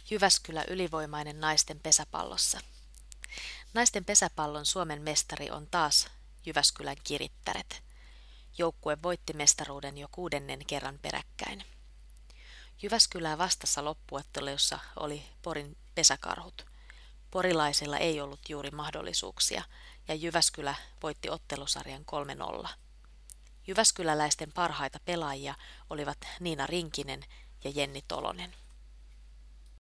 Jyväskylä ylivoimainen naisten pesäpallossa. Naisten pesäpallon Suomen mestari on taas Jyväskylän Kirittäret. Joukkue voitti mestaruuden jo 6. kerran peräkkäin. Jyväskylää vastassa loppuottelussa oli Porin pesäkarhut. Porilaisilla ei ollut juuri mahdollisuuksia ja Jyväskylä voitti ottelusarjan 3-0. Jyväskyläläisten parhaita pelaajia olivat Niina Rinkinen ja Jenni Tolonen.